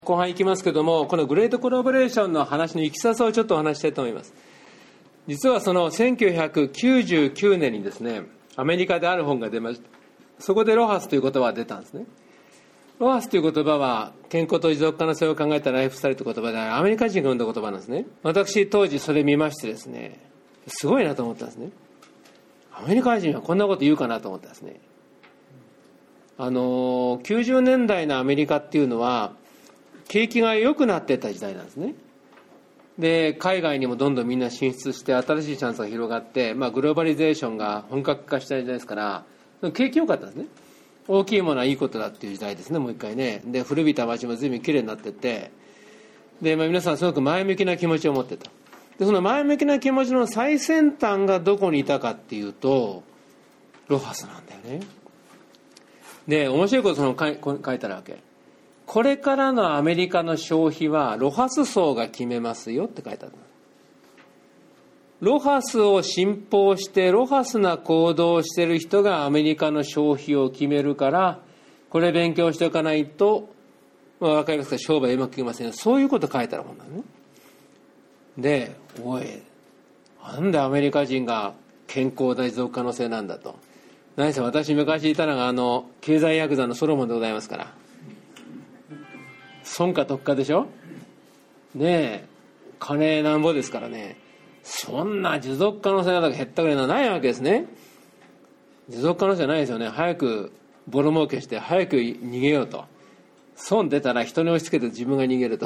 後半いきますけども、このグレートコラボレーションの話のいきさつをちょっとお話したいと思います。実はその1999年にですね、アメリカである本が出ました。そこでロハスという言葉が出たんですね。ロハスという言葉は健康と持続可能性を考えたライフスタイルという言葉で、アメリカ人が生んだ言葉なんですね。私当時それ見ましてですね、すごいなと思ったんですね。アメリカ人はこんなこと言うかなと思ったんですね。90年代のアメリカっていうのは景気が良くなっていった時代なんですね。で、海外にもどんどんみんな進出して新しいチャンスが広がって、グローバリゼーションが本格化した時代ですから、景気良かったんですね。大きいものはいいことだっていう時代ですね、もう一回ね。で、古びた街も随分きれいになっていって、で、皆さんすごく前向きな気持ちを持ってた。で、その前向きな気持ちの最先端がどこにいたかっていうと、ロハスなんだよね。で、面白いこと書いてあるわけ。これからのアメリカの消費はロハス層が決めますよって書いてある。ロハスを信奉してロハスな行動をしている人がアメリカの消費を決めるから、これ勉強しておかないと、分かりますか、商売うまくいきませんよ。そういうこと書いてあるもんだね。で、おい、なんでアメリカ人が健康で持続可能性なんだと。何せ私昔いたのが経済ヤクザのソロモンでございますから。損か特価でしょねえ、金なんぼですからね。そんな持続可能性なんか減ったくらいのはないわけですね。持続可能性はないですよね。早くボロ儲けして早く逃げようと。損出たら人に押し付けて自分が逃げると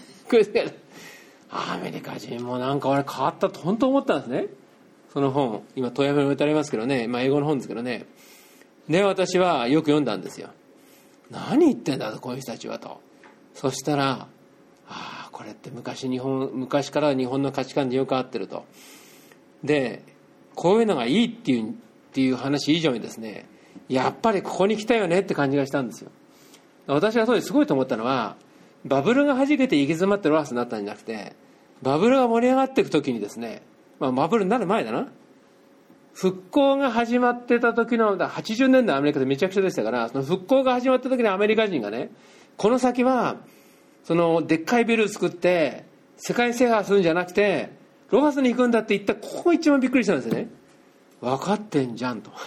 アメリカ人もなんか俺変わったと本当思ったんですね。その本今問い合わせに置いてありますけどね、英語の本ですけどね。で、私はよく読んだんですよ。何言ってんだとこういう人たちはと。そしたら、これって昔から日本の価値観によく合ってると。で、こういうのがいいっていう話以上にですね、やっぱりここに来たよねって感じがしたんですよ。私が当時すごいと思ったのは、バブルが弾けて行き詰まってロハスになったんじゃなくて、バブルが盛り上がっていく時にですね、バブルになる前だな、復興が始まってた時の80年代アメリカでめちゃくちゃでしたから、その復興が始まった時にアメリカ人がね、この先はそのでっかいビル作って世界制覇するんじゃなくてロハスに行くんだって言った、ここ一番びっくりしたんですよね。分かってんじゃんと。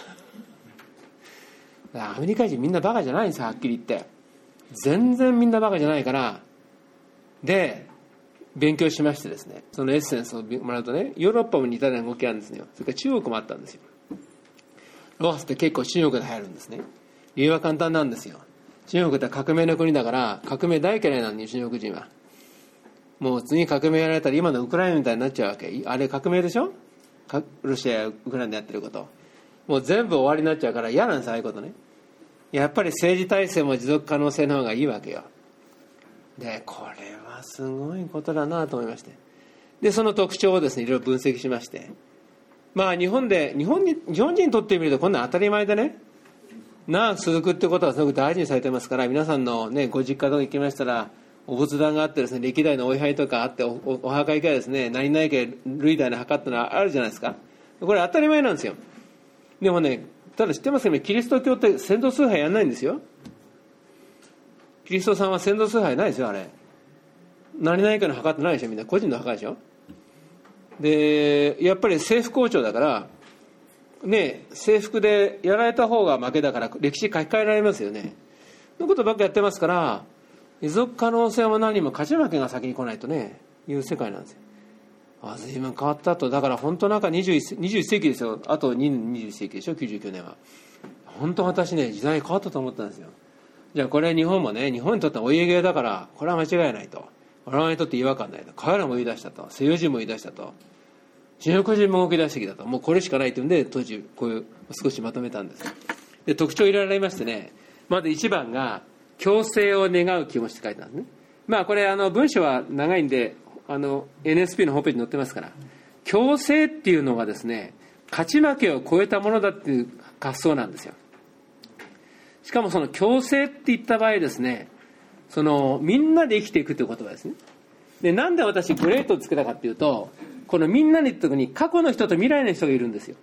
アメリカ人みんなバカじゃないんですよ、はっきり言って。全然みんなバカじゃないから。で、勉強しましてですね、そのエッセンスをもらうとね、ヨーロッパも似たような動きがあるんですよ。それから中国もあったんですよ。ロハスって結構中国で流行るんですね。理由は簡単なんですよ。中国って革命の国だから、革命大嫌いなんで、中国人は。もう次革命やられたら今のウクライナみたいになっちゃうわけ。あれ革命でしょ、ロシアやウクライナでやってること。もう全部終わりになっちゃうから嫌なんです、ああいうことね。やっぱり政治体制も持続可能性の方がいいわけよ。で、これはすごいことだなと思いまして。で、その特徴をですね、いろいろ分析しまして。日本人にとってみるとこんな当たり前でね、長く続くってことはすごく大事にされてますから、皆さんのね、ご実家とか行きましたら、お仏壇があってですね、歴代のお位牌とかあって、お墓行けばですね、何々家類代の墓ってのはあるじゃないですか。これ当たり前なんですよ。でもね、ただ知ってますけど、キリスト教って先祖崇拝やんないんですよ。キリストさんは先祖崇拝ないですよ、あれ。何々家の墓ってないでしょ、みんな個人の墓でしょ。で、やっぱり政府校長だからね、制服でやられた方が負けだから歴史書き換えられますよね。そういうことばっかやってますから、持続可能性も何も勝ち負けが先に来ないとね、いう世界なんですよ。随分変わったと。だから本当なんか21世紀ですよ。あと21世紀でしょ、99年は。本当私ね、時代変わったと思ったんですよ。じゃあこれ日本もね、日本にとってはお家芸だから、これは間違いないと。我々にとって違和感ないと。彼らも言い出したと。西洋人も言い出したと。中国人も動き出してきたと。もうこれしかないというんで、当時こういう少しまとめたんです。で、特徴入れられましてね、まず1番が共生を願う気持ちって書いてあるんですね。これ文章は長いんでNSP のホームページに載ってますから、共生っていうのがですね、勝ち負けを超えたものだっていう発想なんですよ。しかもその共生って言った場合ですね、みんなで生きていくという言葉ですね。で、なんで私グレートをつけたかっていうと、このみんなに言った時に過去の人と未来の人がいるんですよ。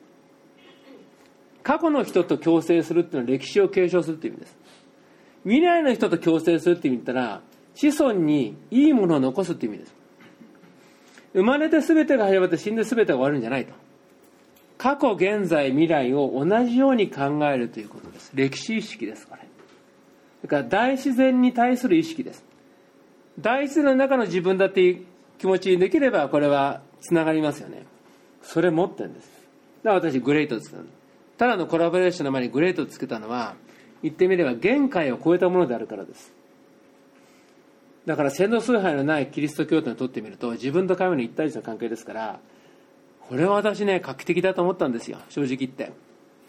過去の人と共生するっていうのは歴史を継承するっていう意味です。未来の人と共生するっていう意味だったら、 子孫にいいものを残すっていう意味です。生まれて全てが始まって死んで全てが終わるんじゃないと。過去現在未来を同じように考えるということです。歴史意識です。これだから大自然に対する意識です。大自然の中の自分だっていう気持ちにできれば、これはつながりますよね。それ持ってるんです。だから私グレートをつけたの。ただのコラボレーションの前にグレートをつけたのは、言ってみれば限界を超えたものであるからです。だから先祖崇拝のないキリスト教徒にとってみると、自分と神の一対一の関係ですから、これは私ね、画期的だと思ったんですよ、正直言って。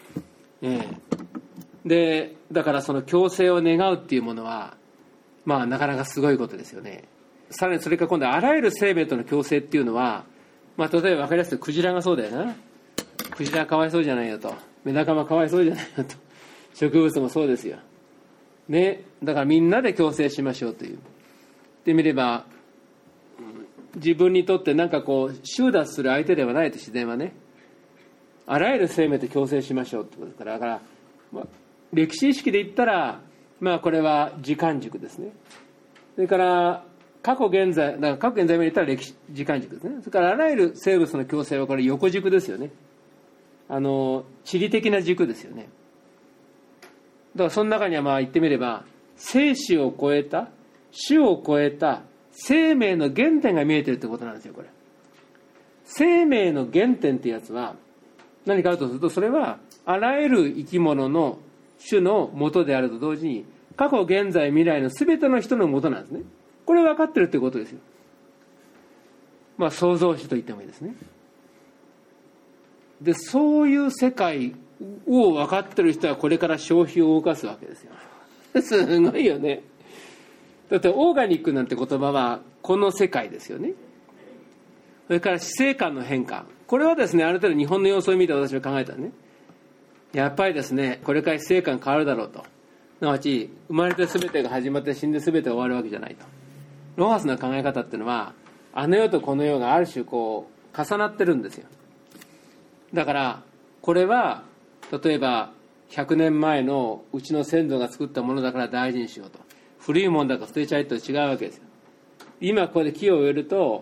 で、だからその共生を願うっていうものは、まあなかなかすごいことですよね。さらにそれから今度はあらゆる生命との共生っていうのは、まあ例えば分かりやすくクジラがそうだよな。クジラかわいそうじゃないよと。メダカもかわいそうじゃないよと。植物もそうですよ。ね、だからみんなで共生しましょうという。言ってみれば、自分にとってなんかこう収奪する相手ではないと、自然はね、あらゆる生命と共生しましょうってことですから。だから、まあ、歴史意識で言ったら、まあこれは時間軸ですね。それから過去現在、だから過去現在まで言ったら歴史時間軸ですね。それからあらゆる生物の共生はこれ横軸ですよね。地理的な軸ですよね。だからその中にはまあ言ってみれば、生死を超えた、種を超えた生命の原点が見えているということなんですよ。これ生命の原点っていうやつは何かあるとすると、それはあらゆる生き物の種の元であると同時に、過去現在未来の全ての人の元なんですね。これ分かってるということですよ。まあ創造主と言ってもいいですね。で、そういう世界を分かってる人はこれから消費を動かすわけですよ。すごいよね。だってオーガニックなんて言葉はこの世界ですよね。それから死生観の変化、これはですね、ある程度日本の様子を見て私は考えたらね、やっぱりですね、これから死生観変わるだろうと。すなわち生まれて全てが始まって死んで全てが終わるわけじゃないと。ロハスの考え方っていうのは、あの世とこの世がある種こう重なってるんですよ。だからこれは例えば100年前のうちの先祖が作ったものだから大事にしようと。古いものだから捨てちゃえと違うわけですよ。今ここで木を植えると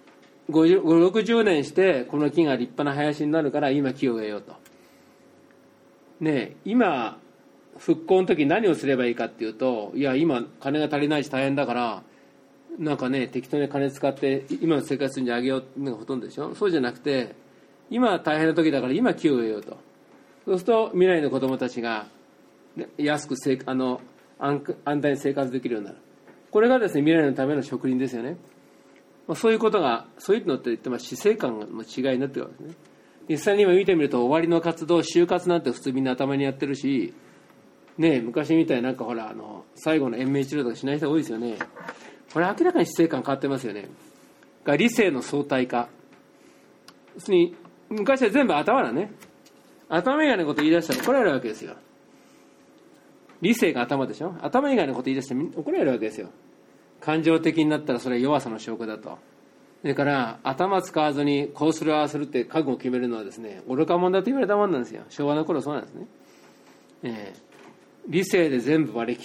50、60年してこの木が立派な林になるから今木を植えようと。ねえ、今復興の時何をすればいいかっていうと、いや今金が足りないし大変だからなんかね適当に金使って今の生活にあげようっていうのがほとんどでしょ。そうじゃなくて、今大変な時だから今木を植えようと。そうすると未来の子供たちが安く安泰に生活できるようになる。これがですね、未来のための植林ですよね。そういうことが、そういうのって言って死生観の違いになってるわけですね。実際に今見てみると、終わりの活動、就活なんて普通みんな頭にやってるし、ね、昔みたいになんかほら最後の延命治療とかしない人が多いですよね。これ明らかに死生観変わってますよね。理性の相対化。要するに昔は全部頭だね。頭以外のこと言い出したら怒られるわけですよ。理性が頭でしょ。頭以外のこと言い出して怒られるわけですよ。感情的になったらそれは弱さの証拠だと。それから頭使わずにこうするああするって覚悟を決めるのはですね、愚か者だと言われたもんなんですよ。昭和の頃そうなんですね。理性で全部割り切って、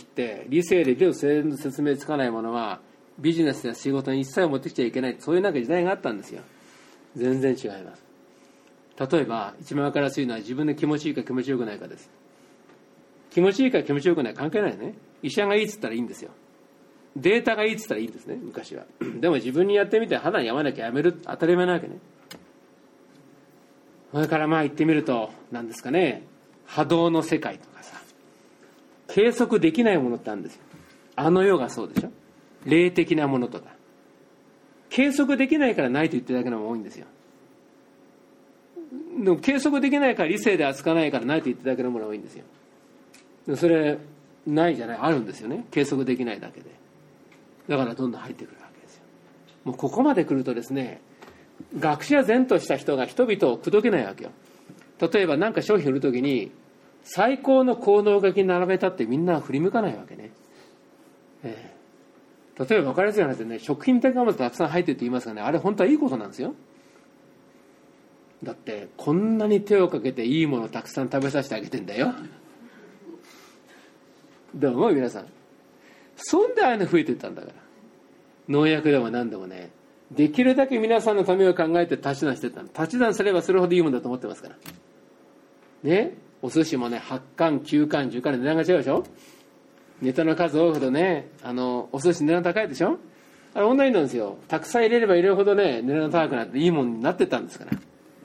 理性で全部説明つかないものはビジネスや仕事に一切持ってきちゃいけない、そういうなんか時代があったんですよ。全然違います。例えば一番分かりやすいのは自分で気持ちいいか気持ちよくないかです。気持ちいいか気持ちよくない関係ないね。医者がいいっつったらいいんですよ。データがいいっつったらいいんですね、昔は。でも自分にやってみて肌に合わなきゃやめる、当たり前なわけね。それからまあ言ってみると何ですかね、波動の世界とかさ、計測できないものってあるんですよ。あの世がそうでしょ。霊的なものとか計測できないからないと言ってるだけのもの多いんですよ。でも計測できないから理性で扱わないからないと言ってるだけのものが多いんですよ。それないじゃない、あるんですよね。計測できないだけで。だからどんどん入ってくるわけですよ。もうここまで来るとですね、学者然とした人が人々を口説けないわけよ。例えば何か商品売るときに最高の効能書きに並べたってみんな振り向かないわけね。例えば分かりやすい話でね、食品添加物たくさん入ってるって言いますがね、あれ本当はいいことなんですよ。だってこんなに手をかけていいものをたくさん食べさせてあげてんだよ。どう思う皆さん。そんでああいうの増えてったんだから。 農薬でも何でもね、できるだけ皆さんのためを考えて足し算してたの。足し算すればそれほどいいもんだと思ってますからね。お寿司もね、8貫9貫10貫で値段が違うでしょ。ネタの数多いほどね、お寿司値段高いでしょ。あれ同じなんですよ。たくさん入れれば入れるほどね、値段高くなっていいもんになってたんですから。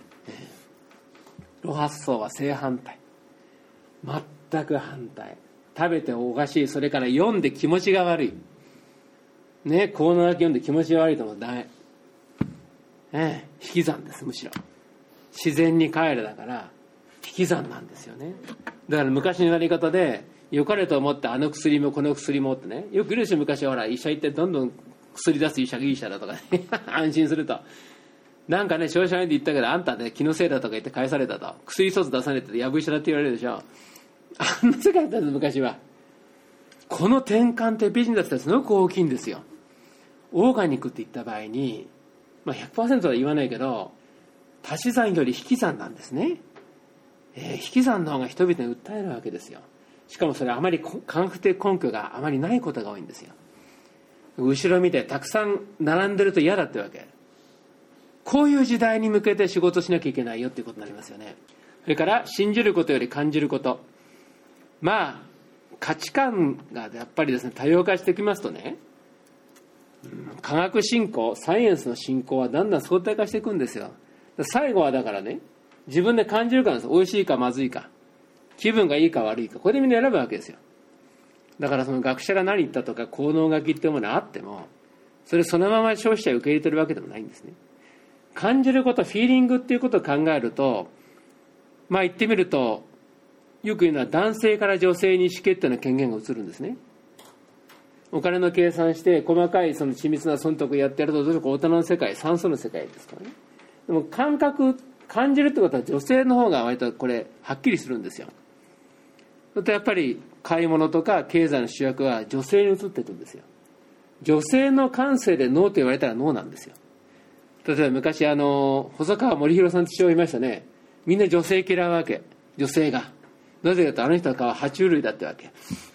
ロハス層は正反対。全く反対。食べておかしい。それから読んで気持ちが悪い。ね、効能だけ読んで気持ちが悪いともダメ。引き算です、むしろ。自然に帰るだから、引き算なんですよね。だから昔のやり方で、良かれと思ってあの薬もこの薬もってね、よくいるでしょ、昔はほら、医者行ってどんどん薬出す医者がいい医者だとかね、安心すると。なんかね、少々で言ったけど、あんたね、気のせいだとか言って返されたと。薬一つ出されて、やぶ医者だって言われるでしょ。あんな世界だったんです、昔は。この転換ってビジネスってすごく大きいんですよ。オーガニックって言った場合に、100% は言わないけど、足し算より引き算なんですね。引き算の方が人々に訴えるわけですよ。しかもそれはあまり科学的根拠があまりないことが多いんですよ。後ろ見てたくさん並んでると嫌だってわけ。こういう時代に向けて仕事しなきゃいけないよっていうことになりますよね。それから信じることより感じること。価値観がやっぱりですね、多様化してきますとね、科学進歩、サイエンスの進歩はだんだん相対化していくんですよ。最後はだからね、自分で感じるからです。美味しいかまずいか、気分がいいか悪いか、これでみんな選ぶわけですよ。だからその学者が何言ったとか効能書きっていうものがあっても、それそのまま消費者が受け入れてるわけでもないんですね。感じること、フィーリングっていうことを考えると、言ってみると、よく言うのは男性から女性に意思決定の権限が移るんですね。お金の計算して細かいその緻密な損得やってやると、どうしても大人の世界、算数の世界ですからね。でも感じるってことは女性の方が割とこれはっきりするんですよ。それとやっぱり買い物とか経済の主役は女性に移っていくんですよ。女性の感性でノーと言われたらノーなんですよ。例えば昔細川森弘さんって人がいましたね。みんな女性嫌うわけ。女性がなぜかと、あの人の顔は爬虫類だってわけ。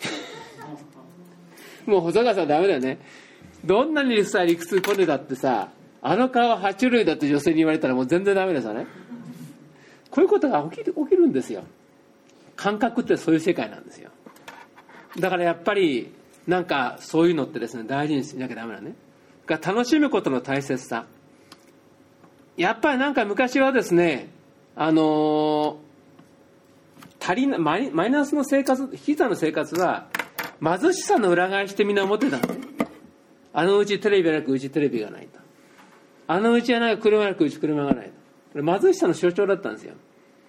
もう細川さんダメだよね。どんなにさ理屈込んでたってさ、あの顔は爬虫類だって女性に言われたらもう全然ダメですよね。こういうことが起きるんですよ。感覚ってそういう世界なんですよ。だからやっぱりなんかそういうのってですね、大事にしなきゃダメだね。楽しむことの大切さ。やっぱりなんか昔はですね、マイナスの生活、引き算の生活は貧しさの裏返しってみんな思ってたの。あのうちテレビがなくうちテレビがないと。あのうちはなんか車がなくうち車がないと。これ貧しさの象徴だったんですよ。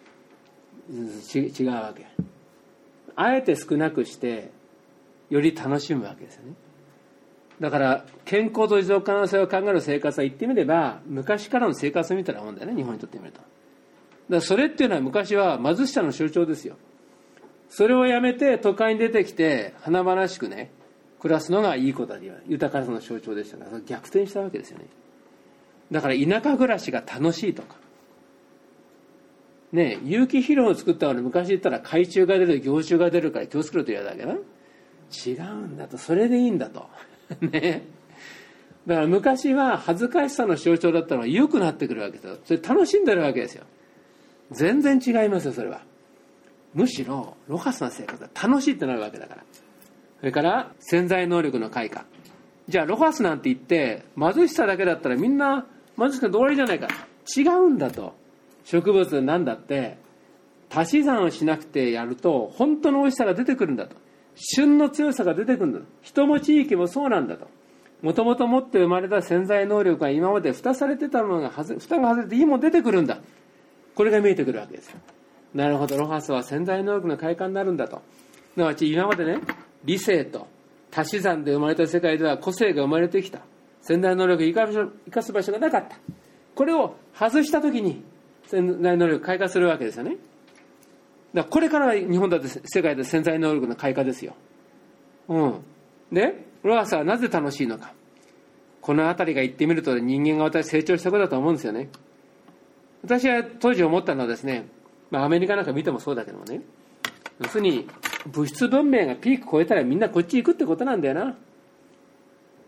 違うわけ。あえて少なくしてより楽しむわけですよね。だから健康と持続可能性を考える生活は言ってみれば昔からの生活みたいなもんだよね、日本にとってみると。だからそれっていうのは昔は貧しさの象徴ですよ。それをやめて都会に出てきて華々しくね暮らすのがいいことだ、豊かさの象徴でしたから、逆転したわけですよね。だから田舎暮らしが楽しいとかね、有機肥料を作ったのに昔言ったら害虫が出る、行虫が出るから気をつけろと言われたわけな。違うんだと、それでいいんだとね。だから昔は恥ずかしさの象徴だったのが良くなってくるわけですよ。それ楽しんでるわけですよ。全然違いますよ、それは。むしろロハスな生活は楽しいってなるわけだから。それから潜在能力の開花。じゃあロハスなんて言って貧しさだけだったらみんな貧しくて終わりじゃないか。違うんだと。植物なんだって足し算をしなくてやると本当の美味しさが出てくるんだと。旬の強さが出てくるんだと。人も地域もそうなんだと。もともと持って生まれた潜在能力が今まで蓋されてたのが蓋が外れていいもん出てくるんだ。これが見えてくるわけですよ。なるほど、ロハスは潜在能力の開花になるんだと。すなわち今までね、理性と足し算で生まれた世界では個性が生まれてきた。潜在能力を生かす場所がなかった。これを外したときに潜在能力開花するわけですよね。だからこれから日本だって世界で潜在能力の開花ですよ。で、ロハスはなぜ楽しいのか。このあたりが言ってみると人間が私成長したことだと思うんですよね。私は当時思ったのはですね、アメリカなんか見てもそうだけどもね、要するに物質文明がピーク超えたらみんなこっち行くってことなんだよな。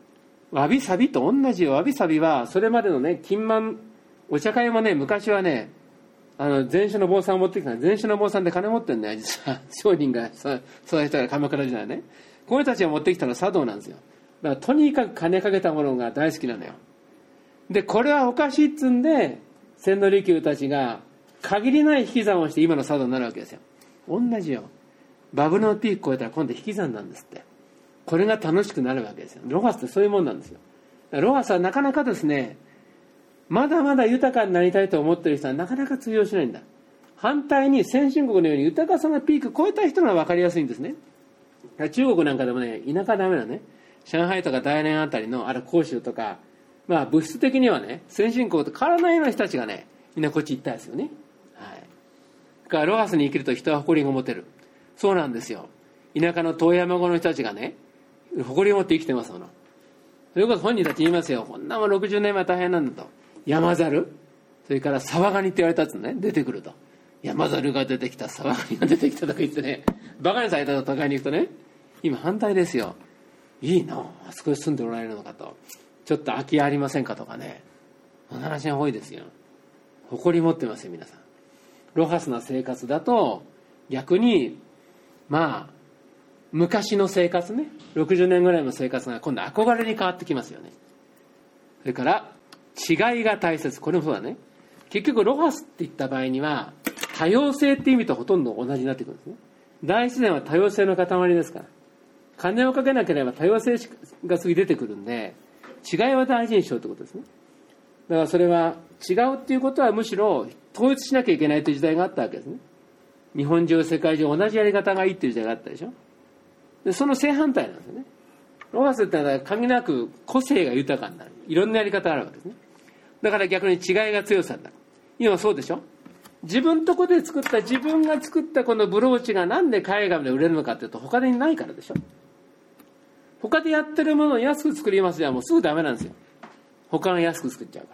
わびさびと同じよ。わびさびはそれまでのね、金満お茶会もね、昔はね、禅宗の坊さんを持ってきた。禅宗の坊さんって金持ってんだよ、実は。商人が育てたから鎌倉時代ね。この人たちが持ってきたのは茶道なんですよ。だからとにかく金かけたものが大好きなのよ。で、これはおかしいっつんで、千利休たちが限りない引き算をして今の茶道になるわけですよ。同じよ。バブルのピーク超えたら今度引き算なんですって。これが楽しくなるわけですよ。ロハスってそういうもんなんですよ。ロハスはなかなかですね、まだまだ豊かになりたいと思っている人はなかなか通用しないんだ。反対に先進国のように豊かさのピーク超えた人が分かりやすいんですね。中国なんかでもね、田舎ダメだね。上海とか大連あたりの広州とか、まあ物質的にはね、先進国と変わらないような人たちがね、みんなこっち行ったんですよね。はい。だからロハスに生きると人は誇りが持てる。そうなんですよ。田舎の遠山郷の人たちがね、誇りを持って生きてますもの。それこそ本人たち言いますよ。こんなもん60年前大変なんだと。山猿、それからサワガニって言われたやつね、出てくると。山猿が出てきた、サワガニが出てきたとか言ってね、バカにされたと都会に行くとね、今反対ですよ。いいな、あそこに住んでおられるのかと。ちょっと空き家ありませんかとかね。そんな話が多いですよ。誇り持ってますよ、皆さん。ロハスな生活だと、逆に、まあ、昔の生活ね、60年ぐらいの生活が今度憧れに変わってきますよね。それから、違いが大切。これもそうだね。結局、ロハスって言った場合には、多様性って意味とほとんど同じになってくるんですね。大自然は多様性の塊ですから。金をかけなければ多様性が次出てくるんで、違いは大事にしようってことですね。だからそれは、違うっていうことはむしろ統一しなきゃいけないという時代があったわけですね。日本中、世界中同じやり方がいいっていう時代があったでしょ。で、その正反対なんですよね。ロハスってのは限りなく個性が豊かになる。いろんなやり方があるわけですね。だから逆に違いが強さになる。今そうでしょ。自分とこで作った自分が作ったこのブローチがなんで海外で売れるのかっていうと他でないからでしょ。他でやってるものを安く作りますじゃもうすぐダメなんですよ。他が安く作っちゃうから。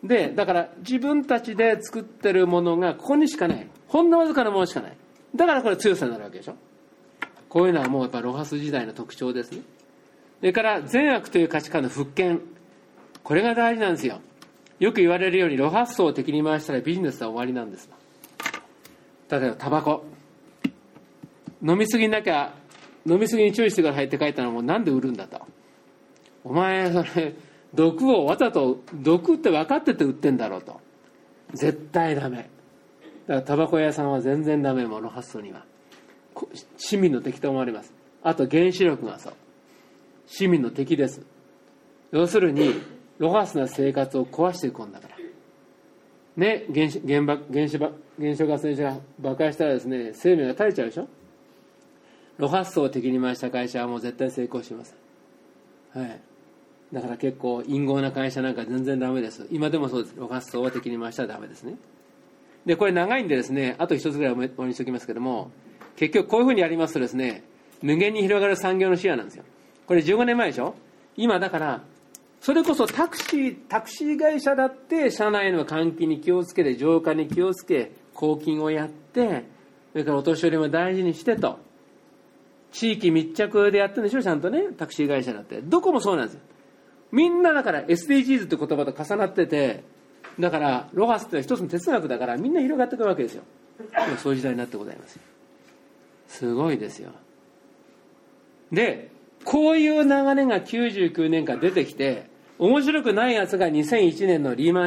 で、だから自分たちで作ってるものがここにしかない。ほんのわずかなものしかない。だからこれ強さになるわけでしょ。こういうのはもうやっぱロハス時代の特徴ですね。それから善悪という価値観の復権。これが大事なんですよ。よく言われるようにロハス層を敵に回したらビジネスは終わりなんです。例えばタバコ。飲みすぎに注意してくださいって書いたのはもうなんで売るんだと。お前それ毒をわざと毒って分かってて売ってんだろうと。絶対ダメ。だからタバコ屋さんは全然ダメもロハス層には。市民の敵と思われます。あと原子力がそう。市民の敵です。要するにロハスな生活を壊していくんだからね。原子力発電所が爆破したらですね、生命が絶えちゃうでしょ。ロハス層を敵に回した会社はもう絶対成功します。はい。だから結構陰謀な会社なんか全然ダメです。今でもそうです。ロハス層を敵に回したらダメですね。でこれ長いんでですね、あと一つぐらい終わりにしておきますけども、結局こういうふうにやりますとですね、無限に広がる産業の視野なんですよ。これ15年前でしょ。今だからそれこそタクシー会社だって車内の換気に気をつけて、浄化に気をつけ、抗菌をやって、それからお年寄りも大事にしてと、地域密着でやってるんでしょ、ちゃんとね。タクシー会社だってどこもそうなんですよ。みんなだから SDGs って言葉と重なってて、だからロハスって一つの哲学だからみんな広がってくるわけですよ。そういう時代になってございます。すごいですよ。でこういう流れが99年間出てきて、面白くないやつが2001年のリーマン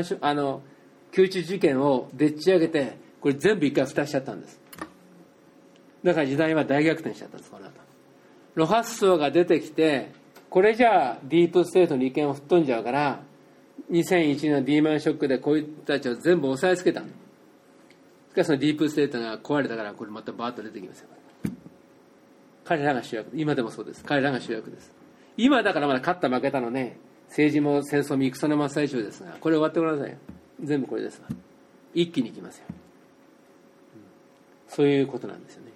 9.11事件をでっち上げて、これ全部一回蓋しちゃったんです。だから時代は大逆転しちゃったんです。この後ロハス層が出てきて、これじゃあディープステートの利権を吹っ飛んじゃうから、2001年のリーマンショックでこういう人たちを全部押さえつけたの。しかしそのディープステートが壊れたから、これまたバーッと出てきますよ。彼らが主役。今でもそうです。彼らが主役です。今だからまだ勝った負けたのね、政治も戦争も戦の真っ最中ですが、これ終わってごらんなさいよ。全部これですわ。一気にいきますよ。そういうことなんですよね。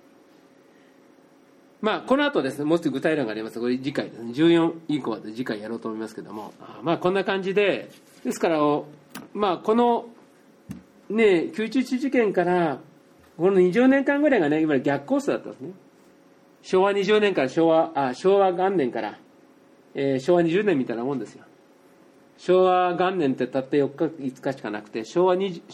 まあこの後ですね、もう少し具体論があります。これ次回ですね、14以降は次回やろうと思いますけども、まあこんな感じで、ですからまあこのね9.11事件からこの20年間ぐらいがね、今逆コースだったんですね。昭和20年から昭和元年から、 昭和20年みたいなもんですよ。昭和元年ってたった4日5日しかなくて、昭和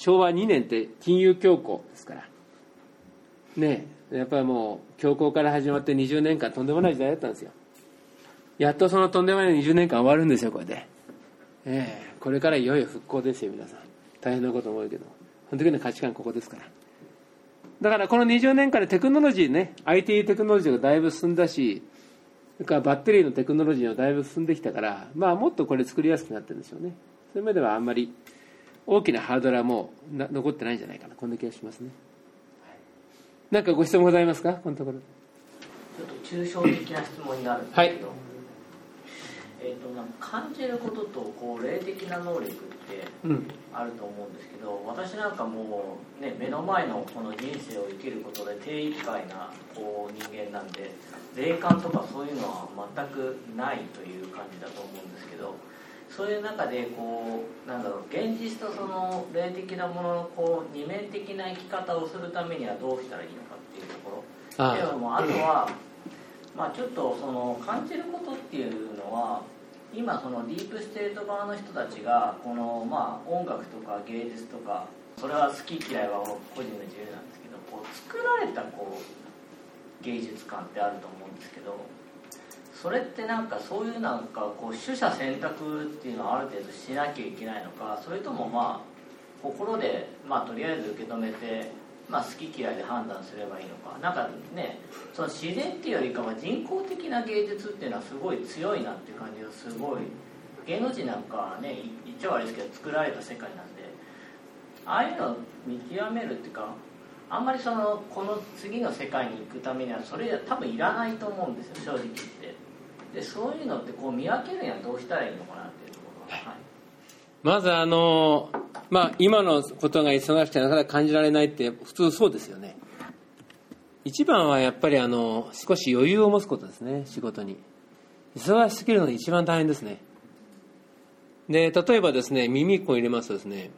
2年って金融恐慌ですからね。やっぱりもう恐慌から始まって20年間とんでもない時代だったんですよ。やっとそのとんでもない20年間終わるんですよ、これで。これからいよいよ復興ですよ、皆さん。大変なこと思うけど、その時の価値観ここですから。だからこの20年間でテクノロジーね、 IT テクノロジーがだいぶ進んだし、それからバッテリーのテクノロジーがだいぶ進んできたから、もっとこれ作りやすくなってるんでしょうね。そういう意味ではあんまり大きなハードルはもう残ってないんじゃないかな、こんな気がしますね。何かご質問ございますか、このところ。 ちょっと抽象的な質問になるんですけど、なんか感じることと霊的な能力ってあると思うんですけど、私なんかもう、ね、目の前のこの人生を生きることで手一杯な人間なんで、霊感とかそういうのは全くないという感じだと思うんですけど、そういう中で現実とその霊的なものの二面的な生き方をするためにはどうしたらいいのかっていうところでも、あとはちょっとその感じることっていうのは、今そのディープステート側の人たちがこの音楽とか芸術とか、それは好き嫌いは個人の自由なんですけど、作られた芸術観ってあると思うんですけど、それってそういう取捨選択っていうのはある程度しなきゃいけないのか、それとも心でとりあえず受け止めて好き嫌いで判断すればいいのか。その自然っていうよりかは人工的な芸術っていうのはすごい強いなっていう感じがすごい。芸能人なんかね、言っちゃ悪いですけど作られた世界なんで、ああいうのを見極めるっていうか、あんまりこの次の世界に行くためにはそれ多分いらないと思うんですよ、正直言って。でそういうのって見分けるにはどうしたらいいのかなっていうところは、 まず今のことが忙しくてなかなか感じられないって普通そうですよね。一番はやっぱり少し余裕を持つことですね。仕事に忙しすぎるのが一番大変ですね。で例えばですね、耳1本入れますとですね、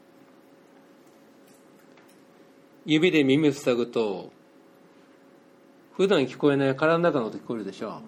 指で耳を塞ぐと普段聞こえない体の中の音聞こえるでしょ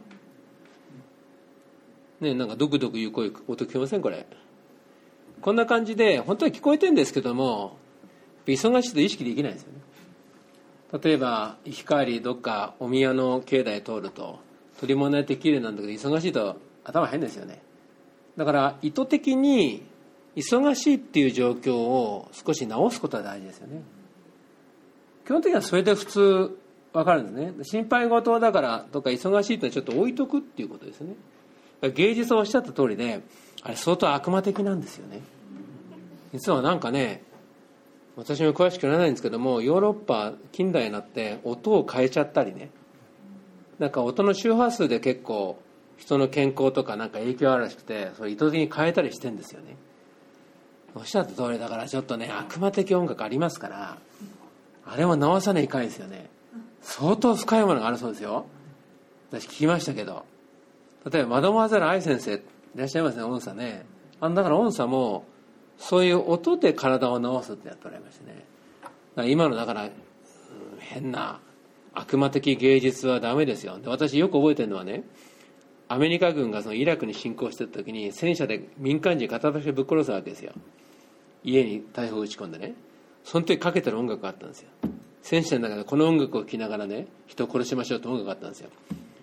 ね。ドクドクいう声音聞こえません？これこんな感じで本当は聞こえてるんですけども、忙しいと意識できないですよね。例えば行き帰りどっかお宮の境内通ると鳥も鳴いて綺麗なんだけど、忙しいと頭変ですよね。だから意図的に忙しいっていう状況を少し直すことが大事ですよね。基本的にはそれで普通分かるんですね。心配事だからとか忙しいってのはちょっと置いとくっていうことですね。芸術をおっしゃった通りで、あれ相当悪魔的なんですよね。実は私も詳しく知らないんですけども、ヨーロッパ近代になって音を変えちゃったりね、音の周波数で結構人の健康とか影響あるらしくて、それ意図的に変えたりしてるんですよね。おっしゃった通りだから、ちょっとね悪魔的音楽ありますから、あれも直さないかんですよね。相当深いものがあるそうですよ。私聞きましたけど、例えばマドモアゼル愛先生いらっしゃいますね、音叉ね。だから音叉もそういう音で体を治すってやっておられましてね。だから今の変な悪魔的芸術はダメですよ。で私よく覚えてるのはね、アメリカ軍がイラクに侵攻してた時に戦車で民間人片っ端でぶっ殺すわけですよ。家に大砲を撃ち込んでね。その時かけてる音楽があったんですよ。戦車の中でこの音楽を聴きながらね、人を殺しましょうって音楽があったんですよ。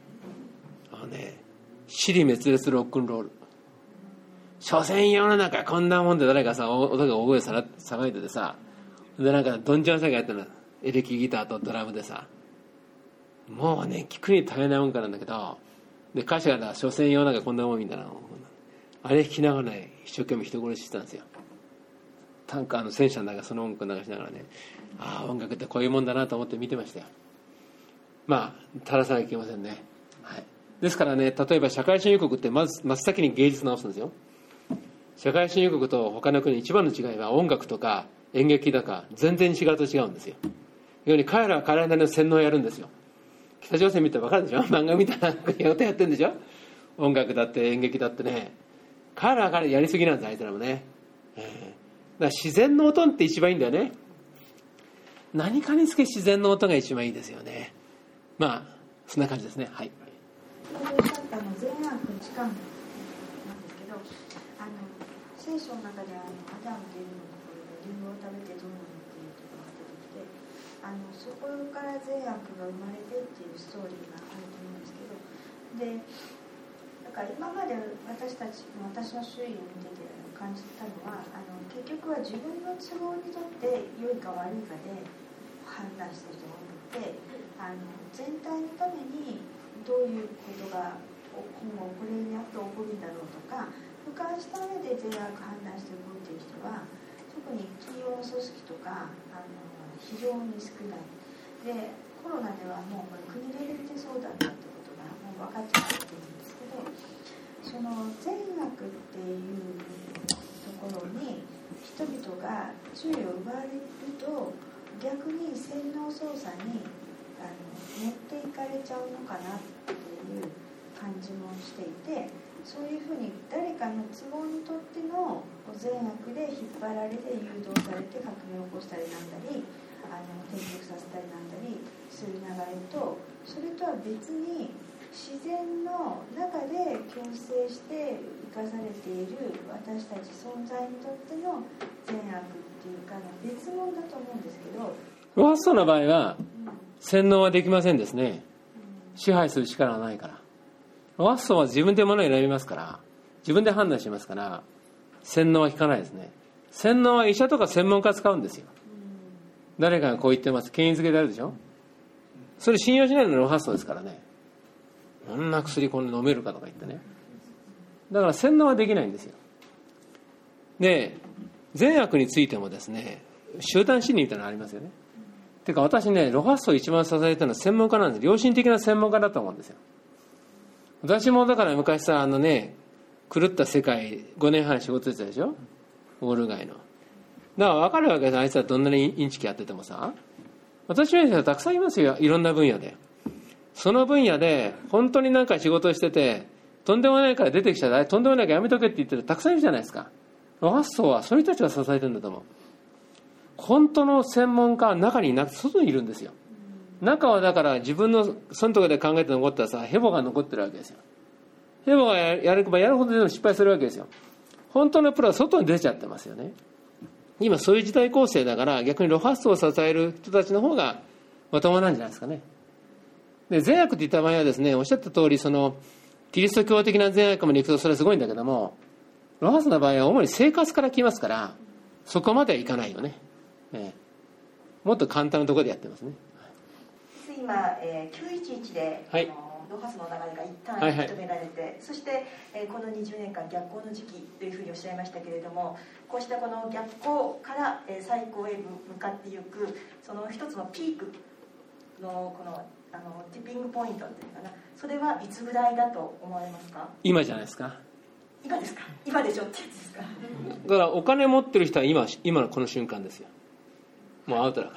支離滅裂ロックンロール。所詮世の中こんなもんで、誰か音が大声騒いでてさ、でどんちゃん騒ぎやったの、エレキギターとドラムでさ、もうね聞くに大変な音楽なんだけど、で歌詞が所詮世の中こんなもんみたいな、あれ弾きながらね一生懸命人殺ししてたんですよ。タンカーの戦車の中その音楽流しながらね、音楽ってこういうもんだなと思って見てましたよ。垂らさなきゃいけませんね。ですからね、例えば社会主義国ってまず真っ先に芸術直すんですよ。社会主義国と他の国一番の違いは音楽とか演劇だか全然違うと違うんですよ。要に彼らは彼らなりの洗脳をやるんですよ。北朝鮮見て分かるでしょ、漫画みたいなことやってるんでしょ。音楽だって演劇だってね、彼らは彼らやりすぎなんです、あいつらもね。だから自然の音って一番いいんだよね。何かにつけ自然の音が一番いいですよね。そんな感じですね。はい。 善悪近間なんですけど、聖書の中でアダムとエブのところでリンゴを食べてどうなるっていうところが出てきて、そこから善悪が生まれてっていうストーリーがあると思うんですけど、でだから今まで私の周囲を見てて感じたのは、結局は自分の都合にとって良いか悪いかで判断してると思って、全体のためにどういうことが今後これにあって起こるんだろうとか俯瞰した上で善悪判断して動いている人は特に企業の組織とか非常に少ないで、コロナではもうこれ国レベルでそうだったってことがもう分かっちゃってるんですけど、その善悪っていうところに人々が注意を奪われると逆に洗脳操作に持っていかれちゃうのかなっていう感じもしていて、そういうふうに誰かの都合にとっての善悪で引っ張られて誘導されて革命を起こしたりなんだり転覆させたりなんだりする流れと、それとは別に自然の中で共生して生かされている私たち存在にとっての善悪っていうか別物だと思うんですけど、 ロハッソの場合は洗脳はできませんですね。支配する力はないから。ロハッソは自分で物を選びますから、自分で判断しますから、洗脳は効かないですね。洗脳は医者とか専門家使うんですよ。誰かがこう言ってます、権威づけであるでしょ。それ信用しないのがロハッソですからね。こんな薬こんな飲めるかとか言ってね。だから洗脳はできないんですよ。で、善悪についてもですね、集団心理みたいなのありますよね。てか私ね、ロハッソを一番支えたのは専門家なんです。良心的な専門家だと思うんですよ。私もだから昔さ、狂った世界5年半仕事してたでしょ、ウォール街の。だから分かるわけです。あいつはどんなにインチキやっててもさ、私のような人はたくさんいますよ、いろんな分野で。その分野で本当になんか仕事をしててとんでもないから出てきちゃう、とんでもないからやめとけって言ってるたくさんいるじゃないですか。ロハッソはそういう人たちが支えてるんだと思う。本当の専門家は中にいなくて外にいるんですよ。中はだから自分のそのところで考えて残ったらさ、ヘボが残ってるわけですよ。ヘボがやればやるほどでも失敗するわけですよ。本当のプロは外に出ちゃってますよね。今そういう時代構成だから、逆にロハッソを支える人たちの方がまともなんじゃないですかね。で、善悪って言った場合はですね、おっしゃった通り、キリスト教的な善悪まで行くとそれはすごいんだけども、ロハッソの場合は主に生活から来ますから、そこまではいかないよね。もっと簡単なところでやってますね。 今、911で、 はい、 ロハスの流れが一旦認められて、そして、この20年間逆行の時期というふうにおっしゃいましたけれども、こうしたこの逆行から、最高へ向かっていくその一つのピークのこのティッピングポイントっていうのかな、それはいつぐらいだと思われますか？ 今じゃないですか。 今ですか？今でしょってやつですか？ だからお金持ってる人は今のこの瞬間ですよ。もうアウトだ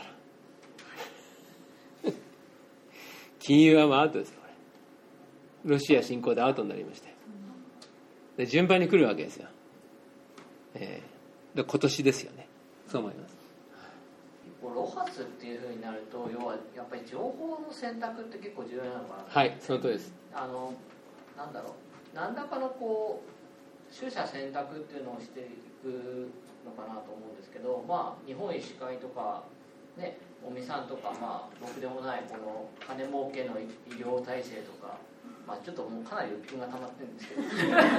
から金融はもうアウトですよ。これロシア侵攻でアウトになりまして、で順番に来るわけですよ。で今年ですよね。そう思います。 ロハスっていう風になると、要はやっぱり情報の選択って結構重要なのかな。 はい、その通りです。 なんだろう、何らかの取捨選択っていうのをしていくのかなと思うんですけど、日本医師会とかね、尾身さんとか、ろくでもないこの金儲けの医療体制とか、ちょっともうかなり鬱憤が溜まってるんですけど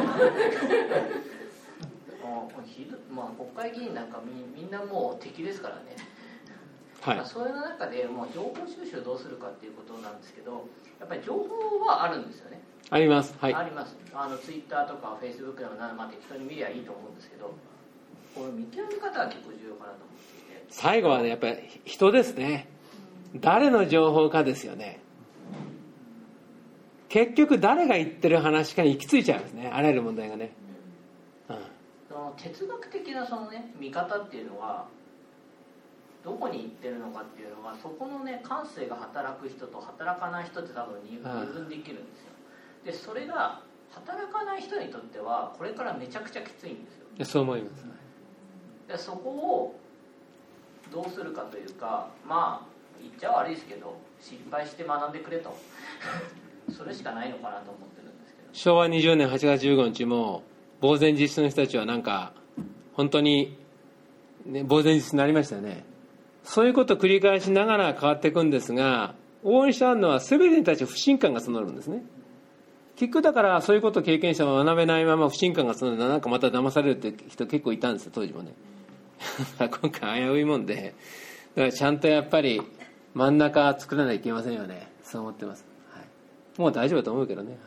国会議員なんかみんなもう敵ですからね。はい、そういう中でもう情報収集をどうするかっていうことなんですけど、やっぱり情報はあるんですよね。 あります、はい、 あります。ツイッターとかフェイスブックでも適当に見りゃいいと思うんですけど、この見極め方は結構重要かなと思っていて、 最後はね、やっぱり人ですね。誰の情報かですよね。結局誰が言ってる話かに行き着いちゃうんですね、あらゆる問題がね。 その哲学的な見方っていうのはどこに行ってるのかっていうのは、そこのね、感性が働く人と働かない人って多分二分できるんですよ。でそれが働かない人にとってはこれからめちゃくちゃきついんですよ。 そう思います。 でそこをどうするかというか、言っちゃ悪いですけど、失敗して学んでくれとそれしかないのかなと思ってるんですけ昭和20年8月15日も呆然自失の人たちはなんか本当に、ね、呆然自失になりましたよね。そういうことを繰り返しながら変わっていくんですが、往々にしてあるのは全てに対して不信感が募るんですね。結局だからそういうことを経験者は学べないまま不信感が募るとなんかまた騙されるって人結構いたんですよ、当時もね。今回危ういもんで、だからちゃんとやっぱり真ん中作らないといけませんよね。そう思ってます、はい、もう大丈夫だと思うけどね、はい、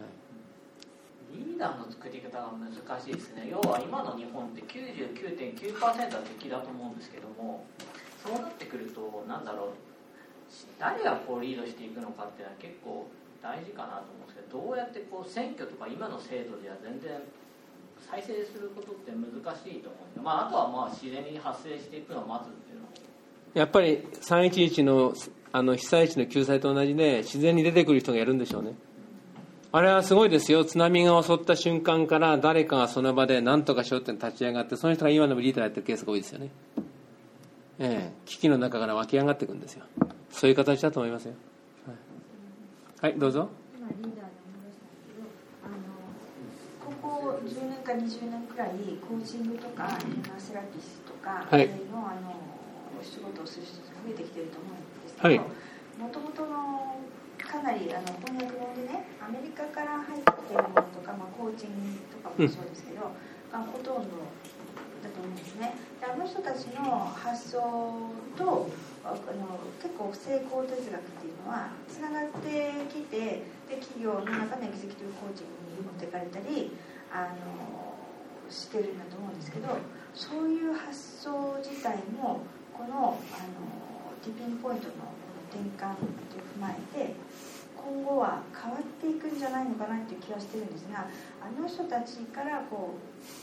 リーダーの作り方が難しいですね。要は今の日本って 99.9% は敵だと思うんですけども、そうなってくるとなんだろう、誰がこうリードしていくのかっていうのは結構大事かなと思うんですけど、どうやってこう選挙とか今の制度では全然再生することって難しいと思うんで、あとはまあ自然に発生していくのを待つっていうのもやっぱり311の被災地の救済と同じで自然に出てくる人がやるんでしょうね。あれはすごいですよ。津波が襲った瞬間から誰かがその場で何とかしようって立ち上がって、その人が今でもリーダーやってるケースが多いですよね。危機の中から湧き上がっていくんですよ。そういう形だと思いますよ。はい、はい、どうぞ。 今リーダーで思い出したんですけど、ここ10年か20年くらいコーチングとかインナーセラピスとか、 はい、 のお仕事をする人が増えてきてると思うんですけど、もともとのかなり翻訳本でね、アメリカから入ってるものとか、コーチングとかもそうですけど、ほとんどだと思うんですね。であの人たちの発想と結構成功哲学っていうのはつながってきて、で企業の中のエグゼクティブコーチングに持っていかれたりしてるんだと思うんですけど、そういう発想自体もこのティッピングポイントの転換を踏まえて今後は変わっていくんじゃないのかなっていう気はしてるんですが、あの人たちからこ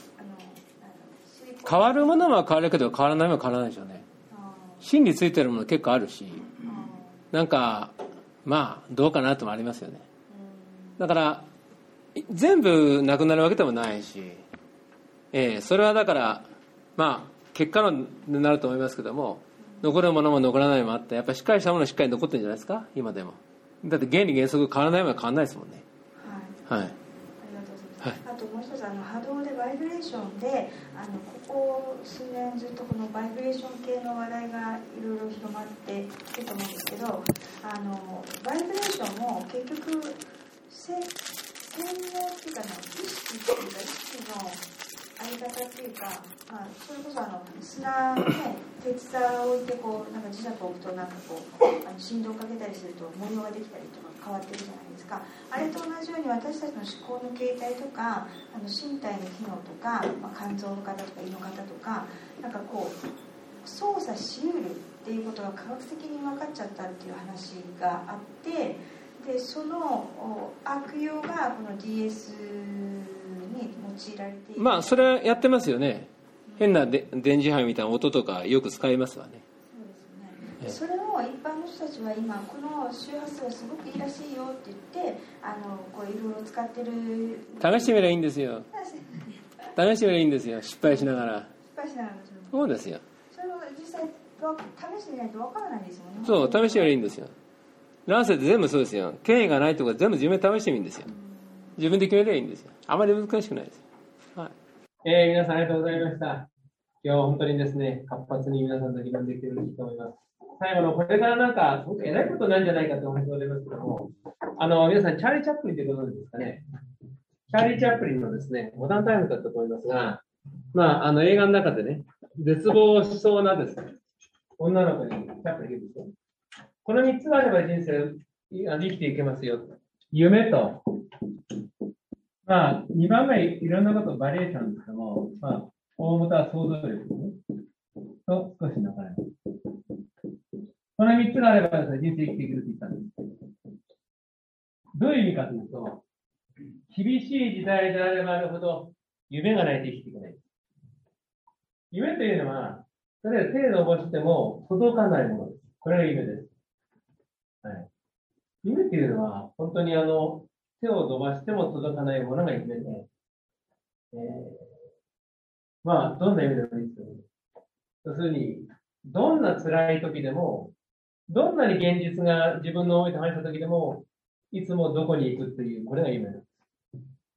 う変わるものは変わるけど変わらないものは変わらないでしょうね。芯についてるもの結構あるし、なんかどうかなともありますよね。だから全部なくなるわけでもないし、それはだから結果になると思いますけども、残るものも残らないもあって、やっぱりしっかりしたものはしっかり残ってるんじゃないですか、今でも。だって原理原則変わらないものは変わらないですもんね。はい、はい、 ありがとうございます、はい、あともう一つ波動でバイブレーションでここ数年ずっとこのバイブレーション系の話題がいろいろ広まってきてると思うんですけど、バイブレーションも結局洗脳っていうか意識っていうか意識のあり方っていうか、それこそ砂ね、鉄砂を置いてなんか磁石を置くとなんか振動をかけたりすると模様ができたりとか変わってるじゃないですか。あれと同じように私たちの思考の形態とか身体の機能とか、肝臓の方とか胃の方とかなんか操作しうるっていうことが科学的に分かっちゃったっていう話があって、でその悪用がこの DS に用いられている。 それはやってますよね。変な電磁波みたいな音とかよく使いますわね。 そうですね。それを一般の人たちは今この周波数がすごくいいらしいよって言っていろいろ使ってる。 試してみればいいんですよ。試してみればいいんですよ。失敗しながら。そうですよ。 それを実際試してみないとわからないですよね。 そう、試してみればいいんですよ。乱世って全部そうですよ。権威がないとか全部自分で試してみるんですよ。自分で決めればいいんですよ。あまり難しくないですよ。はい。皆さんありがとうございました。今日は本当にですね、活発に皆さんと議論できていると思います。最後のこれからなんかすごく偉いことなんじゃないかと思っておりますけども、皆さんチャーリー・チャップリンということですかね。チャーリー・チャップリンのですね、モダンタイムだったと思いますが、映画の中でね、絶望しそうなですね、女の子にチャップリン言うんですよ。この3つがあれば人生生きていけますよ。夢と、2番目いろんなことバリエーションですけども、大元は想像力、ね、と少し流れます。この3つがあればですね、人生生きていけると言ったんです。どういう意味かというと、厳しい時代であればあるほど夢がないと生きていけない。夢というのは、それは手を伸ばしても届かないものです。これが夢です。はい、夢っていうのは、本当に手を伸ばしても届かないものが夢で、どんな夢でもいいですよね。要するに、どんな辛い時でも、どんなに現実が自分の思いと反した時でも、いつもどこに行くっていう、これが夢です。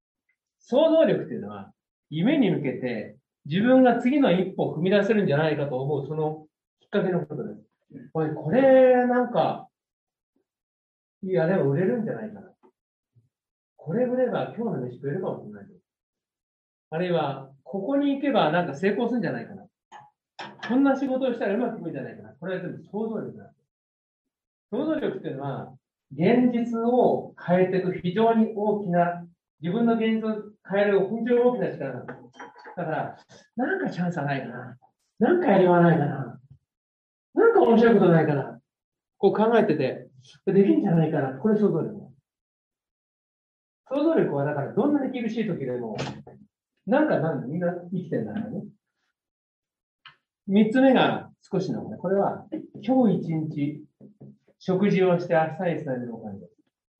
想像力っていうのは、夢に向けて自分が次の一歩を踏み出せるんじゃないかと思う、そのきっかけのことです。これなんか、いや、でも売れるんじゃないかな。これ売れば今日の飯食えるかもしれない。あるいは、ここに行けばなんか成功するんじゃないかな。こんな仕事をしたらうまくいくんじゃないかな。これは全部想像力なんです。想像力っていうのは、現実を変えていく非常に大きな、自分の現実を変える非常に大きな力なんです。だから、なんかチャンスはないかな。なんかやりようはないかな。なんか面白いことないかな。こう考えてて、できるんじゃないかな。これ想像力。想像力はだからどんなに厳しい時でも、なんかみんな生きてるんだからね。三つ目が少しのこれは、今日一日、食事をして明日につなげるお金です。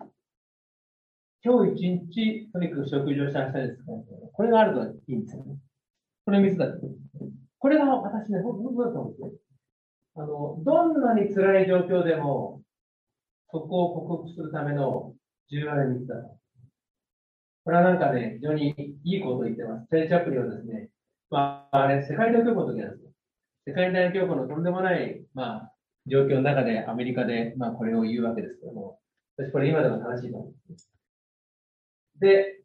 今日一日、とにかく食事をして明日につなげる。これがあるといいんですよね。これ3つだって。これが私ね、本当だと思うんですね。どんなに辛い状況でも、そこを克服するための重要な3つだ。これはなんかね、非常にいいことを言ってます。チャーリー・チャップリンはですね、あれ、世界大恐慌の時なんですよ。世界大恐慌のとんでもない、状況の中でアメリカで、これを言うわけですけども、私これ今でも正しいと思うんです。で、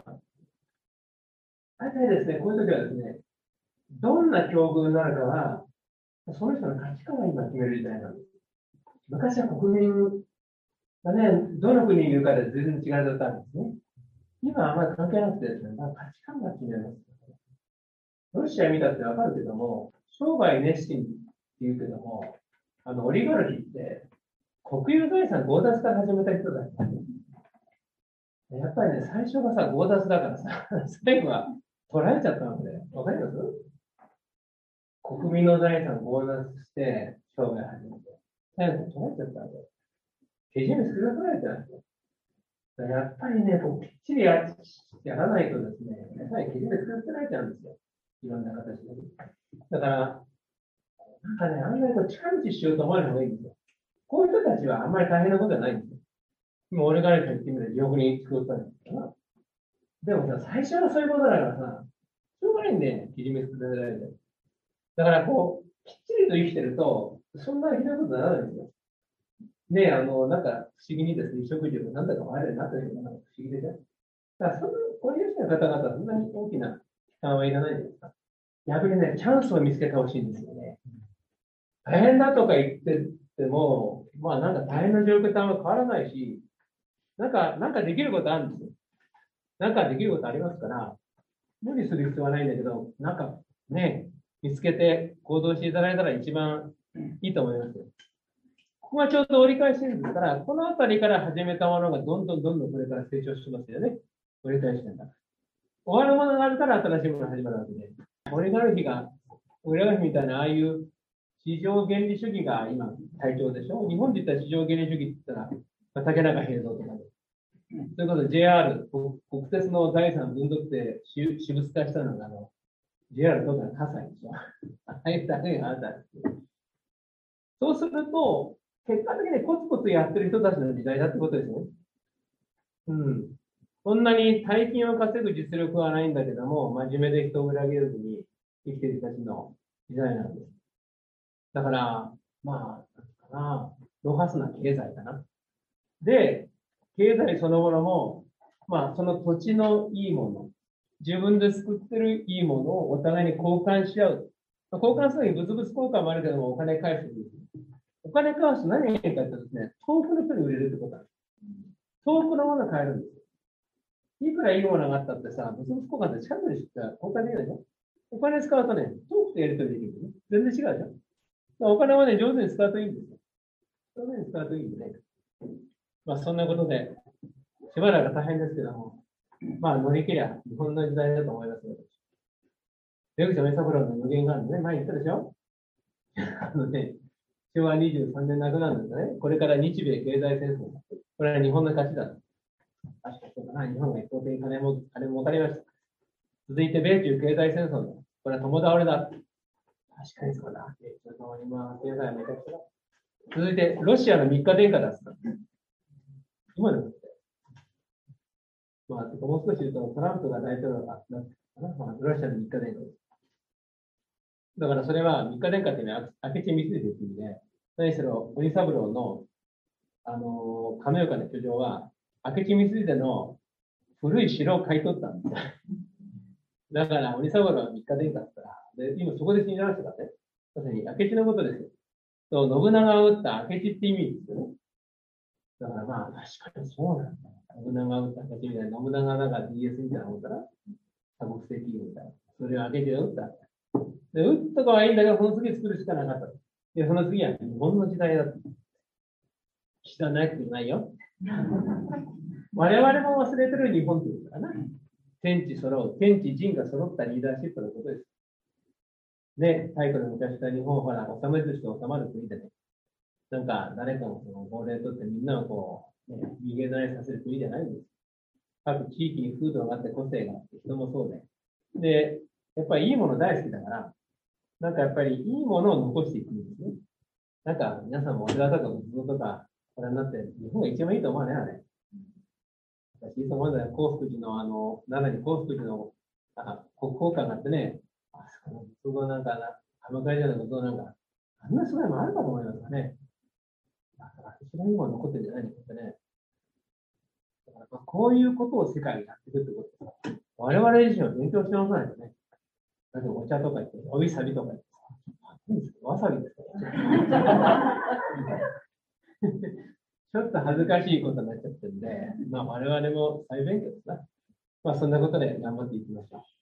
大体ですね、こういう時はですね、どんな境遇になるかは、その人の価値観が今決める時代なんです。昔は国民がね、どの国にいるかで全然違いだったんですね。今はあまり関係なくてですね、価値観が決めます。ロシア見たってわかるけども、商売熱心って言うけども、オリガルヒって、国有財産強奪から始めた人だった。やっぱりね、最初がさ、強奪だからさ、最後は取られちゃったわけで、わかります？国民の財産強奪して商売始めて、最後取られちゃったわけ。けじめ少なくなれちゃうんですよ。やっぱりね、きっちりやらないとですね、やっぱりけじめ少なくなれちゃうんですよ。いろんな形で。だから、なんかね、あんまり近道しようと思わない方がいいんですよ。こういう人たちはあんまり大変なことはないんですよ。今、俺が言ってみたら地獄に作ったんですから。でもさ、最初はそういうことだからさ、しょうがないんで、けじめ少なくなれる。だから、きっちりと生きてると、そんなひどいことにならないんですよ。ねなんか不思議にですね、食事を何だか前でなってるのが不思議でしょ。だから、そんな、こういう人の方々はそんなに大きな負担はいらないんですか。逆にね、チャンスを見つけてほしいんですよね。大変だとか言ってても、なんか大変な状況とあんま変わらないし、なんかできることあるんですよ。なんかできることありますから、無理する必要はないんだけど、なんかね、見つけて行動していただいたら一番いいと思いますよ。ここがちょうど折り返しですから、このあたりから始めたものがどんどんこれから成長しますよね。折り返しなんだ。終わるものがあるから新しいものが始まるわけで。オリガルヒみたいな、ああいう市場原理主義が今、台頭でしょ。日本で言ったら市場原理主義って言ったら、竹中平蔵とかで。ということで、JR、国鉄の財産を分取って私物化したのが、JR とかの葛西でしょ。ああいうだけがあった。そうすると、結果的にコツコツやってる人たちの時代だってことですね。そんなに大金を稼ぐ実力はないんだけども、真面目で人を裏切らずに生きてる人たちの時代なんです。だから、ロハスな経済かな。で、経済そのものも、その土地のいいもの、自分で作ってるいいものをお互いに交換し合う。交換するに物々交換もあるけども、お金返す。お金返すと何がいいかってですね、遠くの人に売れるってことなんです。遠くのものを買えるんですよ。いくらいいものがあったってさ、物々交換って近くでしか交換できないでしょ。お金使うとね、遠くでやり取りできるね。全然違うじゃん。お金はね、上手に使うといいんですよ。上手に使うといいんでね。そんなことで、しばらく大変ですけども、乗り切りゃ日本の時代だと思いますよ。出口三三郎の無限があるのね、前言ったでしょ。昭和23年亡くなるんですね。これから日米経済戦争。これは日本の勝ちだ。確かそうかな。日本が一方的に金も分かりました。続いて米中経済戦争だ。これは共倒れだ。確かにそうだ。今、経済はめちゃくちゃだ。続いて、ロシアの3日殿下だ。今のまあ、もう少し言うと、トランプが大統領だったロシアの3日殿下です。だからそれは3日殿下っていうのは明智光秀という意味で、何しろ鬼三郎の、亀岡の居城は、明智光秀の古い城を買い取ったんですよ。だから、鬼三郎は3日殿下だったら、で、今そこで死んだ人がね、まさに明智のことですよ。と、信長を撃った明智って意味ですよね。だからまあ、確かにそうなんだ。信長を撃った明智みたいな、信長なんか DS みたいなもんだな。多国籍みたいな。それを明智が撃った。で、撃ったかはいいんだけど、その次作るしかなかった。で、その次は日本の時代だった。岸田ないことないよ。我々も忘れてる日本っていうからな。天地揃う、天地人が揃ったリーダーシップのことです。で、太古の昔から日本はほら、治める人収まる国でね。なんか、誰かのその号令とってみんなをこう、ね、逃げ慣れさせる国じゃないんです。各地域に風土があって個性があって人もそうで。で、やっぱりいいもの大好きだから、なんかやっぱりいいものを残していくんですね。なんか皆さんもお寺とか仏像とかご覧になって、日本が一番いいと思うね、あれ。私、いつもまだ幸福寺の奈良に幸福寺の国宝館があってね、その仏像なんか鎌倉時代の仏像なんか、あんなすごいもあるかと思いますかね。だから一番いいもの残ってるんじゃないのかってね。だからこういうことを世界にやっていくってことです。我々自身は勉強して直さないとね。だってお茶とか言って、おびさびとか言って、わさびですから。ちょっと恥ずかしいことになっちゃってるんで、まあ我々も再勉強ですな。まあそんなことで頑張っていきましょう。